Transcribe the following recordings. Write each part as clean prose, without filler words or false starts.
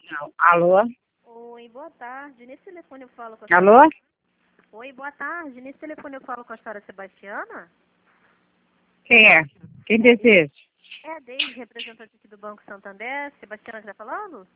Não. Alô? Oi, boa tarde. Nesse telefone eu falo com a senhora... Alô? Oi, boa tarde. Nesse telefone eu falo com a senhora Sebastiana? Quem é? Quem deseja? É a Deise, representante aqui do Banco Santander. Sebastiana que está falando?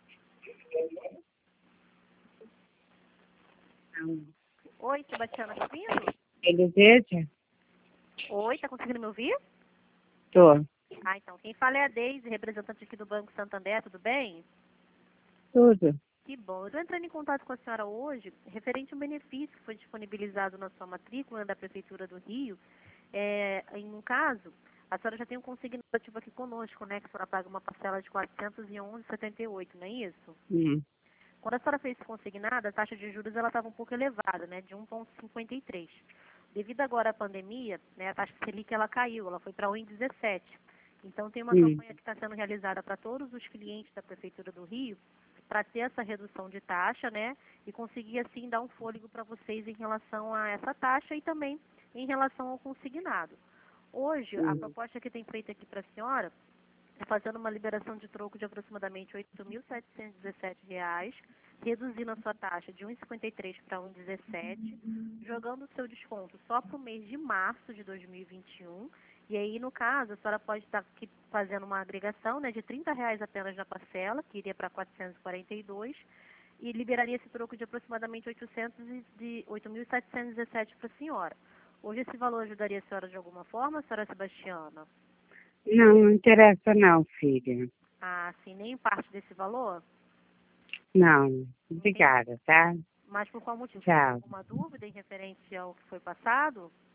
Não. Oi, Sebastiana, tá ouvindo? Quem deseja? Oi, tá conseguindo me ouvir? Tô. Ah, então. Quem fala é a Deise, representante aqui do Banco Santander, tudo bem? Tudo. Que bom. Eu estou entrando em contato com a senhora hoje, referente a um benefício que foi disponibilizado na sua matrícula da Prefeitura do Rio. Em um caso, a senhora já tem um consignado ativo aqui conosco, né? Que a senhora paga uma parcela de R$ 411,78, não é isso? Hum. Quando a senhora fez esse consignado, a taxa de juros ela estava um pouco elevada, né? De 1,53. Devido agora à pandemia, né, a taxa Selic ela caiu, ela foi para 1,17. Então tem uma campanha que está sendo realizada para todos os clientes da Prefeitura do Rio para ter essa redução de taxa, né? E conseguir assim dar um fôlego para vocês em relação a essa taxa e também em relação ao consignado. Hoje, a proposta que tem feita aqui para a senhora é fazendo uma liberação de troco de aproximadamente R$ 8.717, reduzindo a sua taxa de 1,53 para 1,17, jogando o seu desconto só para o mês de março de 2021. E aí, no caso, a senhora pode estar aqui fazendo uma agregação, né, de R$ 30 apenas na parcela, que iria para 442, e liberaria esse troco de aproximadamente 8.717 para a senhora. Hoje esse valor ajudaria a senhora de alguma forma, senhora Sebastiana? Não interessa não, filha. Ah, sim, nem parte desse valor? Não. Entendi. Obrigada, tá? Mas por qual motivo? Você tem Tchau. alguma dúvida em referente ao que foi passado?